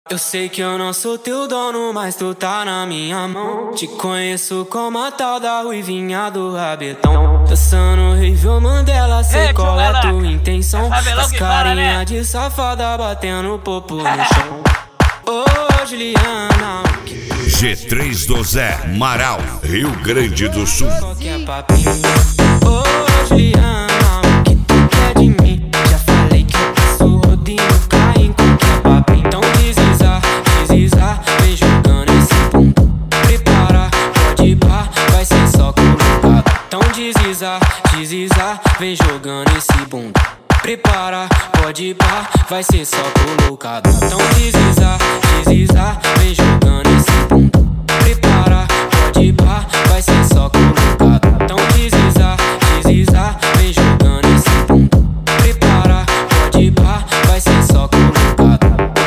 Eu sei que eu não sou teu dono, mas tu tá na minha mão. Te conheço como a tal da ruivinha do rabetão. Dançando horrível Mandela, sei qual é tua intenção. As carinha de safada batendo popo no chão. Ô Juliana, G3 do Zé, Marau, Rio Grande do Sul. qualquer papinho. Ô Juliana, o que tu quer de mim? Já falei que eu passo rodinho, cai em qualquer papinho. Então deslizar, vem jogando esse bumbum. Prepara, pode ir pá, vai ser só colocado. Então deslizar, vem jogando esse bumbum. Prepara, pode ir pá, vai ser só colocado. Então deslizar, vem jogando esse bumbum. Prepara, pode ir pá, vai ser só colocado. Então deslizar, vem jogando esse bumbum. Prepara, pode ir pá, vai ser só colocado.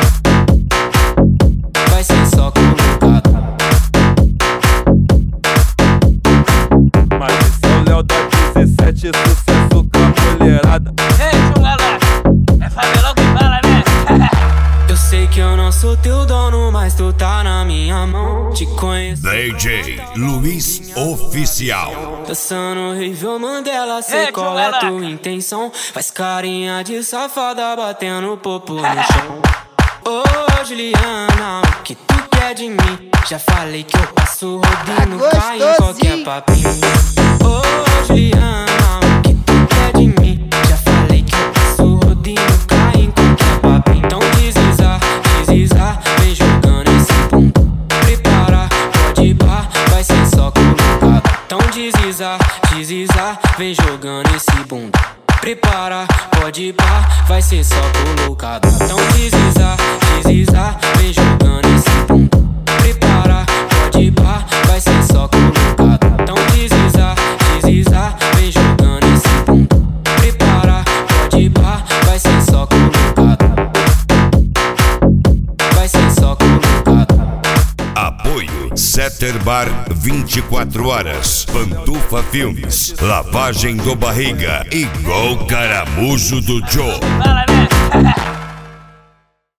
Vai ser só colocado. Mas esse é o Léo da 17, sucesso com a mulherada. É favelão que fala, né? Eu sei que eu não sou teu dono, mas tu tá na minha mão. Te conheço. DJ Luiz Oficial. Dançando horrível Mandela, sei qual é tua intenção. Faz carinha de safada batendo popo no chão. Ô Juliana, o que tu quer de mim? Já falei que eu passo rodinho, cai em qualquer papinho. Ô Juliana, o que tu quer de mim? Já falei que eu passo rodinho, cai em qualquer papinho. Então deslizar, vem jogando esse bumbum. Prepara, pode ir pá, vai ser só colocado. Então deslizar, vem jogando esse bumbum. Prepara, pode ir pá, vai ser só colocado. Então deslizar, vem jogando esse bumbum. Prepara, pode ir pá, vai ser só colocado. Então deslizar, vem jogando esse bumbum. Prepara, pode ir pá, vai ser só colocado. Vai ser só colocado. Apoio Setter Bar 24 horas, Pantufa Filmes, Lavagem do Barriga e Gol Caramujo do Joe. Fala, né?